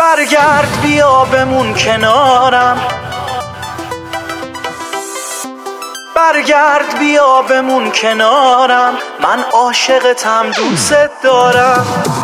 برگرد بیا بمون کنارم، برگرد بیا بمون کنارم، من عاشقتم دوست دارم.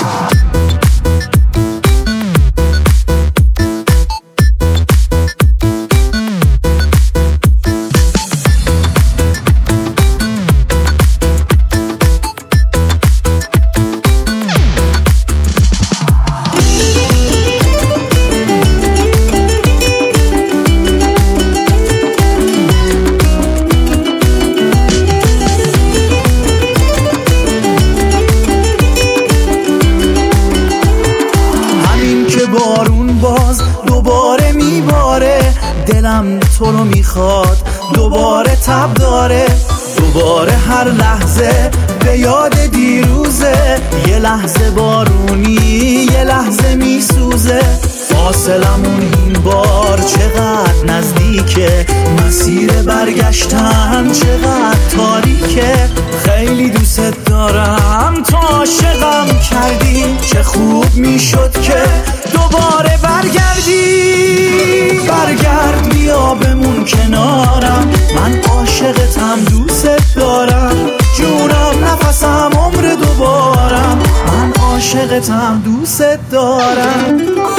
بارون باز دوباره میباره، دلم تو رو میخواد دوباره تب داره، دوباره هر لحظه به یاد دیروزه، یه لحظه بارونی یه لحظه میسوزه، فاصلمون این بار چقدر نزدیکه، مسیر برگشتن چقدر تاریکه، خیلی دوست دارم تو عاشقم کردی، چه خوب میشد که دوباره برگردی، برگرد بیا بمون کنارم، من عاشقتم دوست دارم، جونم نفسم عمر دوبارم، من عاشقتم دوست دارم.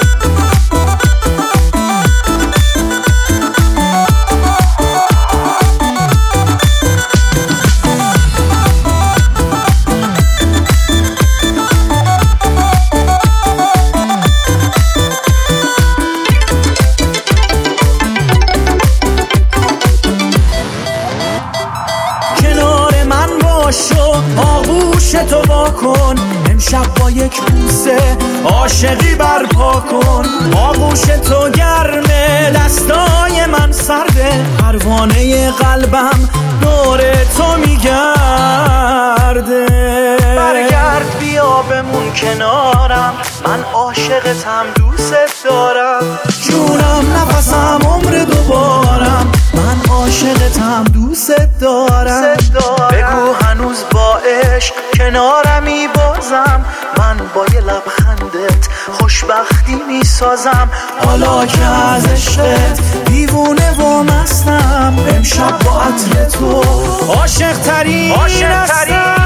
آغوش تو واکن، امشب با یک بوسه عاشقی برپا کن، آغوش تو گرمه دستای من سرده، پروانه قلبم دور تو میگرده، برگرد بیا بمون کنارم، من عاشقتم دوست دارم، جونم نفسم عمر دوبارم، من عاشقتم دوست دارم. بگو هنوز با عشق کنارمی بازم، من با یه لبخندت خوشبختی میسازم، حالا که از عشقت دیوونه و مستم، امشب با عطر تو عاشق ترین هستم،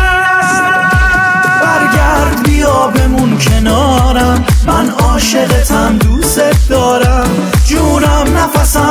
برگرد بیا بمون کنارم، من عاشقتم دوست دارم، جونم نفسم